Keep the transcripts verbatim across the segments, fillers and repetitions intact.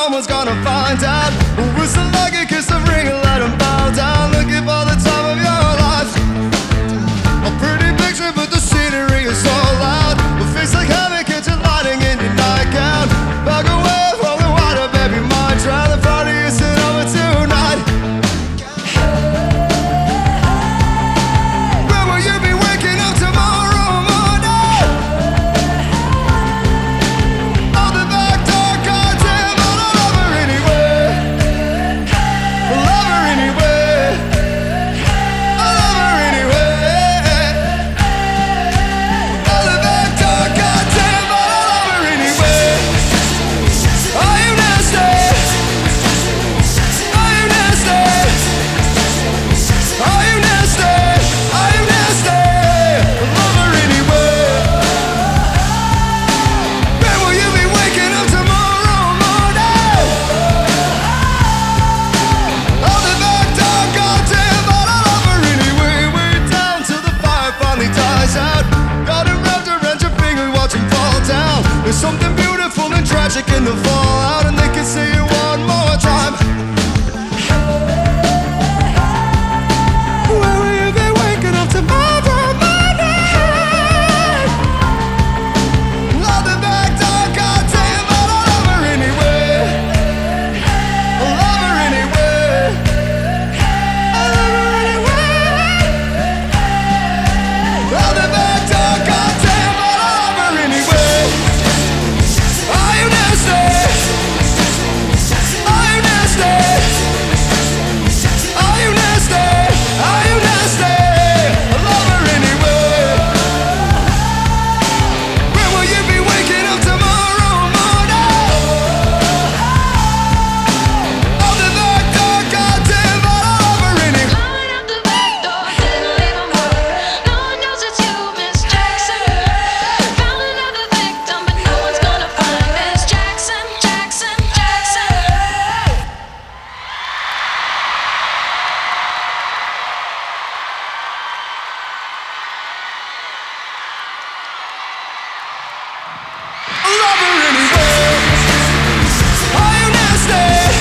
someone's gonna find out. Whistle like a kiss of ring and let 'em bow down. Looking for the time of your life. A pretty picture, but the scenery is so loud. A face like heaven catching lightning in your nightgown. Back away from the water, baby, my drown. The party isn't over tonight. Where will you be waking up tomorrow morning? On the back door, goddamn, but I love her anyway. Love her anyway. I love her anyway. On the back door, goddamn, but I love her anyway. Are you nasty? Are you nasty? Are you nasty? Are you nasty? Love her anyway. When will you be waking up tomorrow morning? On the back door, goddamn, but I love her anyway. Way down till the fire finally dies out. Got him wrapped around your finger, watch him fall down. There's something beautiful and tragic in the fallout, and they can see you one more time. Where will you be waking up tomorrow morning? On the back door, goddamn, but I love her anyway. I love her anyway. I love her anyway. On the back door, goddamn, but I love her anyway. Are you nasty? Are you nasty? Are you nasty? Are you nasty? I love her anyway. When will you be waking up tomorrow morning? On the back door, goddamn, but I love her anyway. Climbing out the back door, didn't leave a mark. No one knows it's you, Miss Jackson. Found another victim, but no one's gonna find Miss Jackson, Jackson, Jackson. I love her anyway. Are you nasty?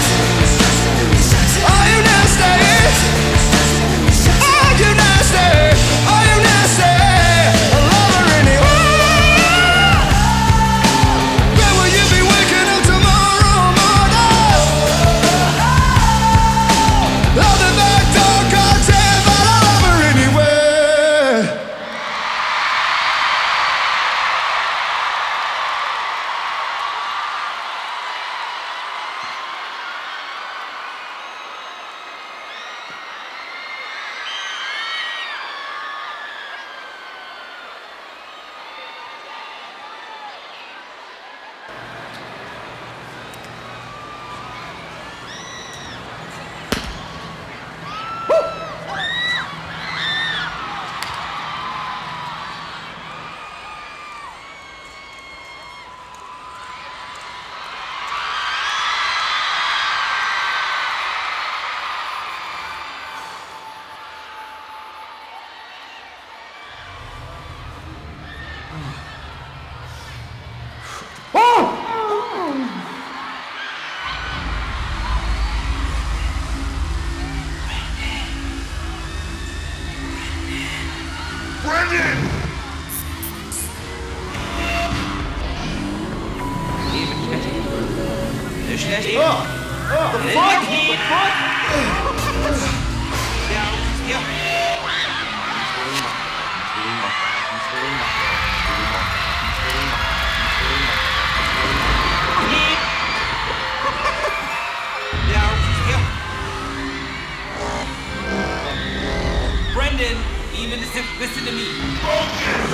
Are you nasty? Are you nasty? Are you nasty? I love her anyway. When will you be waking up tomorrow morning? On the back door, goddamn, but I love her anyway. Brendan, even listen, listen to me.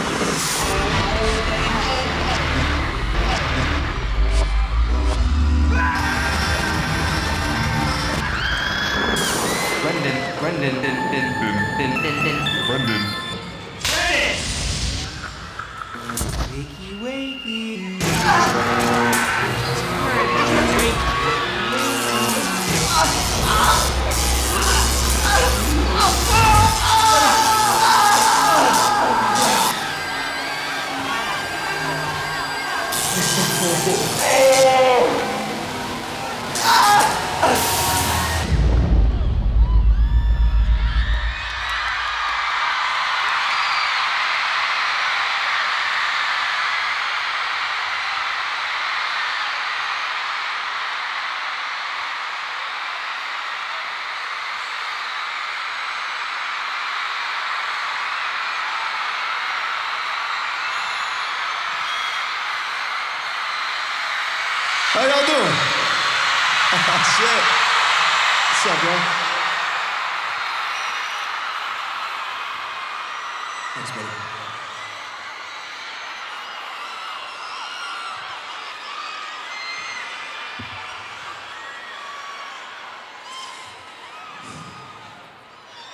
Brendan, Brendan, din, din, din, din, din. Brendan. Wakey, wakey. Shit. What's up, bro? Thanks, buddy.